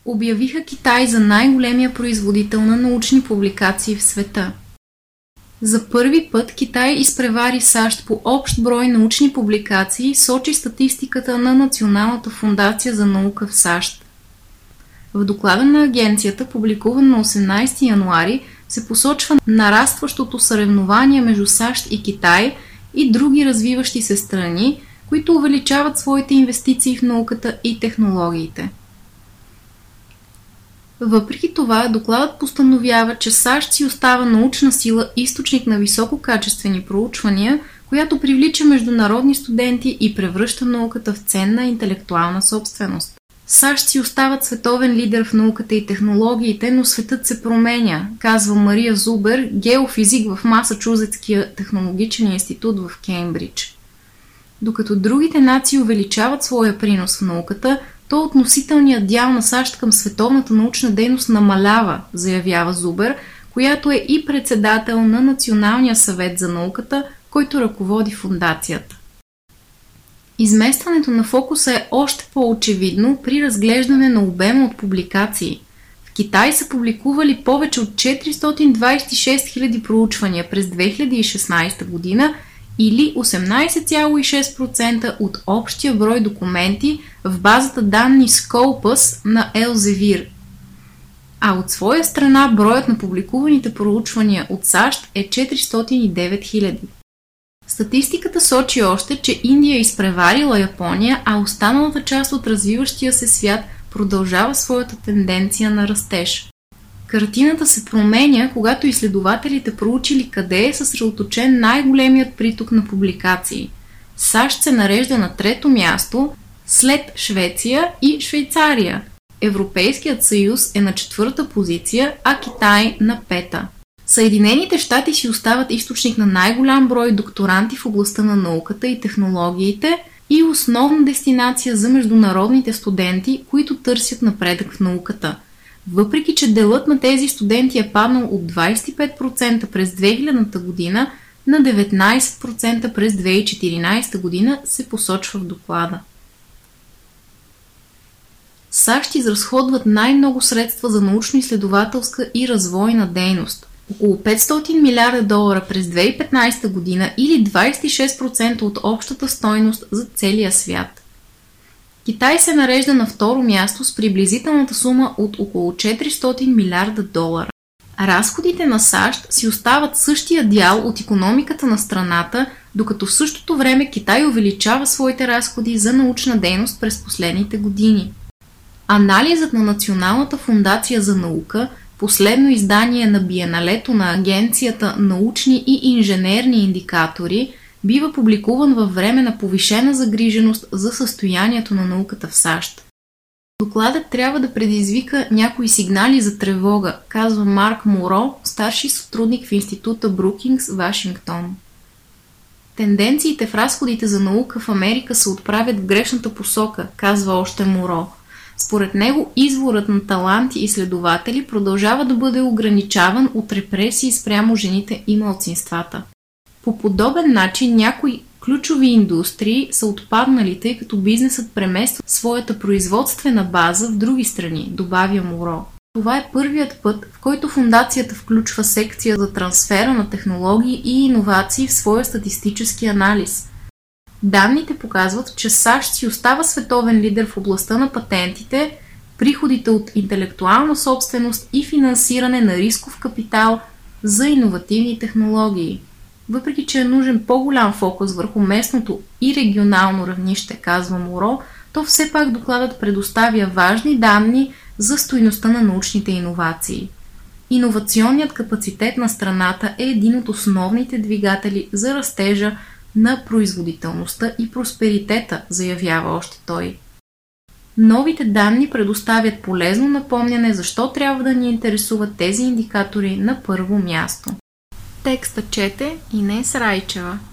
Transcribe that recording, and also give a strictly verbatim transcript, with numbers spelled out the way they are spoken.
обявиха Китай за най-големия производител на научни публикации в света. За първи път Китай изпревари САЩ по общ брой научни публикации, сочи статистиката на Националната фондация за наука в САЩ. В доклада на агенцията, публикуван на осемнадесети януари, се посочва нарастващото съревнование между САЩ и Китай и други развиващи се страни, които увеличават своите инвестиции в науката и технологиите. Въпреки това, докладът постановява, че САЩ си остава научна сила, източник на висококачествени проучвания, която привлича международни студенти и превръща науката в ценна интелектуална собственост. САЩ си остават световен лидер в науката и технологиите, но светът се променя, казва Мария Зубер, геофизик в Масачузетския технологичен институт в Кеймбридж. Докато другите нации увеличават своя принос в науката, то относителният дял на САЩ към световната научна дейност намалява, заявява Зубер, която е и председател на Националния съвет за науката, който ръководи фондацията. Изместването на фокуса е още по-очевидно при разглеждане на обема от публикации. В Китай са публикували повече от четиристотин двадесет и шест хиляди проучвания през две хиляди и шестнадесета година или осемнадесет цяло и шест процента от общия брой документи в базата данни Scopus на Elsevier. А от своя страна броят на публикуваните проучвания от САЩ е четиристотин и девет хиляди. Статистиката сочи още, че Индия е изпреварила Япония, а останалата част от развиващия се свят продължава своята тенденция на растеж. Картината се променя, когато изследователите проучили къде е съсредоточен най-големият приток на публикации. САЩ се нарежда на трето място, след Швеция и Швейцария. Европейският съюз е на четвърта позиция, а Китай на пета. Съединените щати си остават източник на най-голям брой докторанти в областта на науката и технологиите и основна дестинация за международните студенти, които търсят напредък в науката. Въпреки че делът на тези студенти е паднал от двадесет и пет процента през две хилядната година на деветнадесет процента през две хиляди и четиринадесета година, се посочва в доклада. САЩ изразходват най-много средства за научно-изследователска и развойна дейност. Около петстотин милиарда долара през две хиляди и петнадесета година или двадесет и шест процента от общата стойност за целия свят. Китай се нарежда на второ място с приблизителната сума от около четиристотин милиарда долара. Разходите на САЩ си остават същия дял от икономиката на страната, докато в същото време Китай увеличава своите разходи за научна дейност през последните години. Анализът на Националната фондация за наука, последно издание на биеналето на агенцията Научни и инженерни индикатори, бива публикуван във време на повишена загриженост за състоянието на науката в САЩ. Докладът трябва да предизвика някои сигнали за тревога, казва Марк Моро, старши сътрудник в института Брукингс, Вашингтон. Тенденциите в разходите за наука в Америка се отправят в грешната посока, казва още Моро. Според него изворът на таланти и изследователи продължава да бъде ограничаван от репресии спрямо жените и малцинствата. По подобен начин някои ключови индустрии са отпаднали, тъй като бизнесът премества своята производствена база в други страни, добавя Моро. Това е първият път, в който фондацията включва секция за трансфера на технологии и иновации в своя статистически анализ. Данните показват, че САЩ си остава световен лидер в областта на патентите, приходите от интелектуална собственост и финансиране на рисков капитал за иновативни технологии. Въпреки че е нужен по-голям фокус върху местното и регионално равнище, казва Моро, то все пак докладът предоставя важни данни за стойността на научните иновации. Иновационният капацитет на страната е един от основните двигатели за растежа на производителността и просперитета, заявява още той. Новите данни предоставят полезно напомняне защо трябва да ни интересуват тези индикатори на първо място. Текста чете Инес Райчева.